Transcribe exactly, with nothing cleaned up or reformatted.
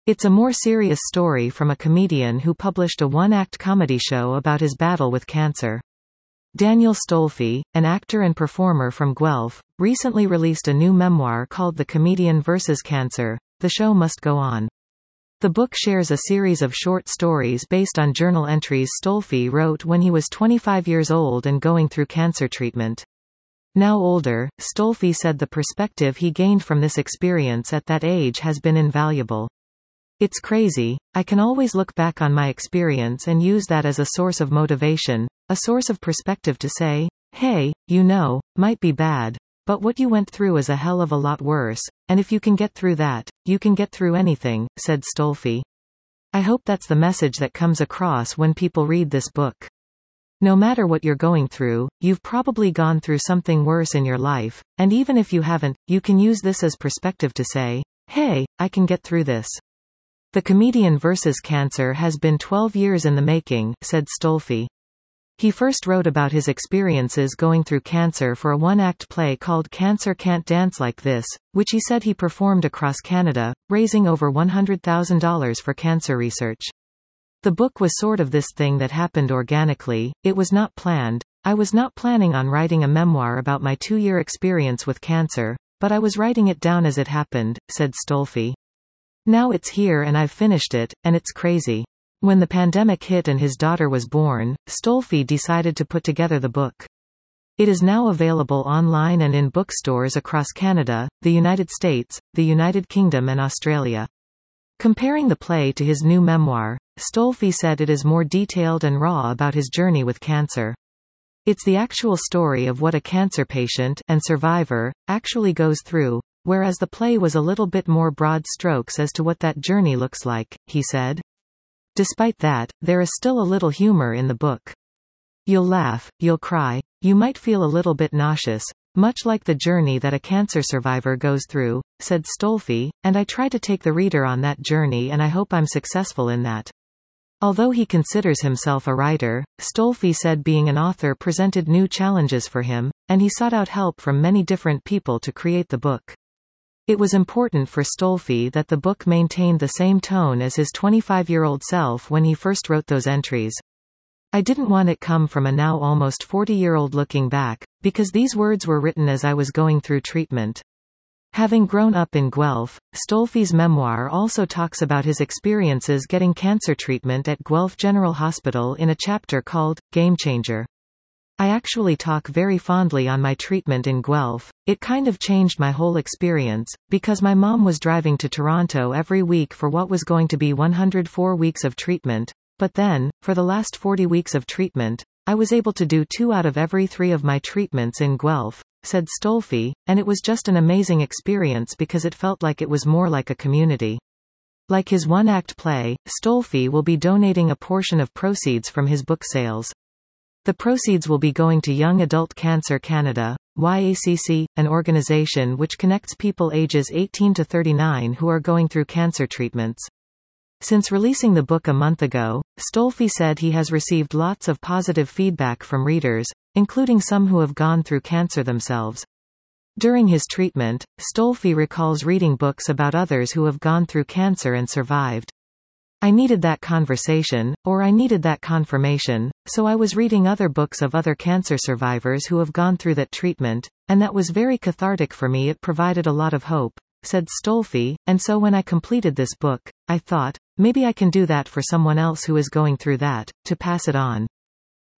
It's a more serious story from a comedian who published a one-act comedy show about his battle with cancer. Daniel Stolfi, an actor and performer from Guelph, recently released a new memoir called The Comedian versus Cancer. The Show Must Go On. The book shares a series of short stories based on journal entries Stolfi wrote when he was twenty-five years old and going through cancer treatment. Now older, Stolfi said the perspective he gained from this experience at that age has been invaluable. It's crazy. I can always look back on my experience and use that as a source of motivation, a source of perspective to say, hey, you know, might be bad, but what you went through is a hell of a lot worse, and if you can get through that, you can get through anything, said Stolfi. I hope that's the message that comes across when people read this book. No matter what you're going through, you've probably gone through something worse in your life, and even if you haven't, you can use this as perspective to say, hey, I can get through this. The Comedian versus Cancer has been twelve years in the making, said Stolfi. He first wrote about his experiences going through cancer for a one-act play called Cancer Can't Dance Like This, which he said he performed across Canada, raising over one hundred thousand dollars for cancer research. The book was sort of this thing that happened organically. It was not planned. I was not planning on writing a memoir about my two-year experience with cancer, but I was writing it down as it happened, said Stolfi. Now it's here and I've finished it, and it's crazy. When the pandemic hit and his daughter was born, Stolfi decided to put together the book. It is now available online and in bookstores across Canada, the United States, the United Kingdom and Australia. Comparing the play to his new memoir, Stolfi said it is more detailed and raw about his journey with cancer. It's the actual story of what a cancer patient and survivor actually goes through, whereas the play was a little bit more broad strokes as to what that journey looks like, he said. Despite that, there is still a little humor in the book. You'll laugh, you'll cry, you might feel a little bit nauseous, much like the journey that a cancer survivor goes through, said Stolfi, and I try to take the reader on that journey and I hope I'm successful in that. Although he considers himself a writer, Stolfi said being an author presented new challenges for him, and he sought out help from many different people to create the book. It was important for Stolfi that the book maintained the same tone as his twenty-five-year-old self when he first wrote those entries. I didn't want it come from a now almost forty-year-old looking back, because these words were written as I was going through treatment. Having grown up in Guelph, Stolfi's memoir also talks about his experiences getting cancer treatment at Guelph General Hospital in a chapter called Game Changer. I actually talk very fondly on my treatment in Guelph. It kind of changed my whole experience, because my mom was driving to Toronto every week for what was going to be one hundred four weeks of treatment, but then, for the last forty weeks of treatment, I was able to do two out of every three of my treatments in Guelph, said Stolfi, and it was just an amazing experience because it felt like it was more like a community. Like his one-act play, Stolfi will be donating a portion of proceeds from his book sales. The proceeds will be going to Young Adult Cancer Canada, Y A C C, an organization which connects people ages eighteen to thirty-nine who are going through cancer treatments. Since releasing the book a month ago, Stolfi said he has received lots of positive feedback from readers, including some who have gone through cancer themselves. During his treatment, Stolfi recalls reading books about others who have gone through cancer and survived. I needed that conversation, or I needed that confirmation, so I was reading other books of other cancer survivors who have gone through that treatment, and that was very cathartic for me. It provided a lot of hope, said Stolfi, and so when I completed this book, I thought, maybe I can do that for someone else who is going through that, to pass it on.